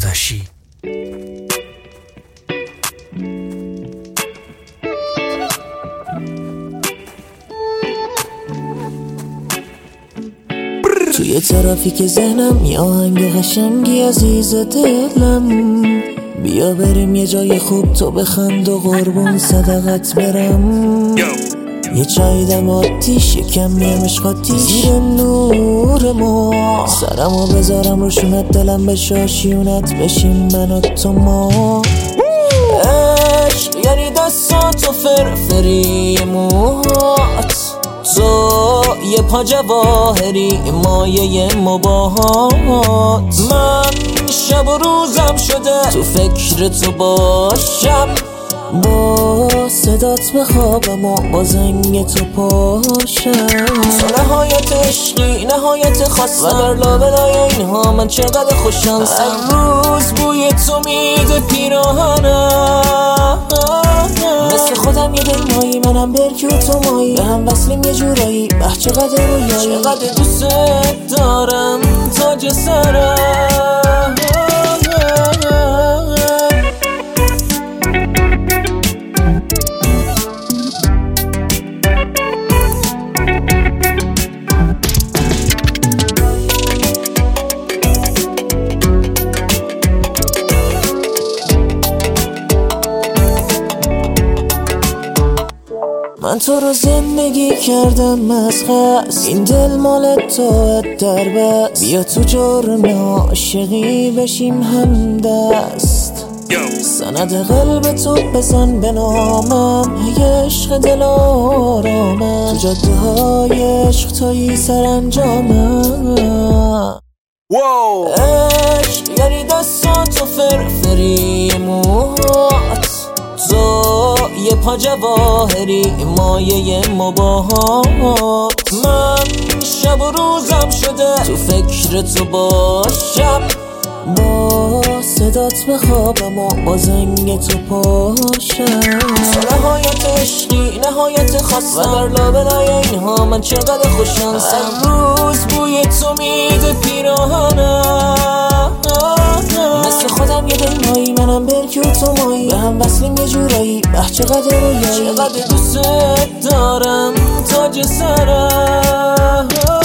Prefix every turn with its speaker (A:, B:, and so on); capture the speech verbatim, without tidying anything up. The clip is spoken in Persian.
A: داداشی.
B: توی ترافیک ذهنم یه آهنگ قشنگی عزیز دلم، بیا بریم یه جای خوب تو بخند و قربون صدقت برم. یه چای دم آتیش، یکم یه مشقاتی زیر نور ما، سرمو بذارم رو شونت، دلم به شاشیونت بشیم من و تو ما. عشق یعنی دستات و فرفری موهات، تو یه پا جواهری مایه مباهات. من شب و روزم شده تو فکر تو باشم، با صدات بخوابم و با زنگ تو پاشم. تو نهایت عشقی، نهایت خواستم، و در لابلای اینها من چقدر خوششانسم. امروز بوی تو میده پیراهنم، مثل خودم یه دل مایی، منم برکی و تو مایی، به هم وصلیم یه جورایی، به چقدر رویایی، چقدر دوست دارم تاج سرم. من تو رو زندگی کردم از خست، این دل مال تو در بست، بیا تو جرم عاشقی بشیم همدست. سند قلب تو بزن به نامم، ای عشق دل آرامم، تو جاده های عشق تویی سرانجامم. عشق یعنی دستات و فرفری موهات، تو یه پا جواهری مایه مباهات. من شب و روزم شده تو فکر تو باشم، با صدات بخوابم و با زنگ تو پاشم. تو نهایت عشقی، نهایت خواستم، و در لابلای اینها من چقدر خوششانسم. امروز بوی تو میده پیراهنم، مثل خودم یه دل مایی، منم برکی و تو مایی، به هم وصلیم یه جورایی، به چقدر رویایی، چقدر دوست دارم تاج سرم.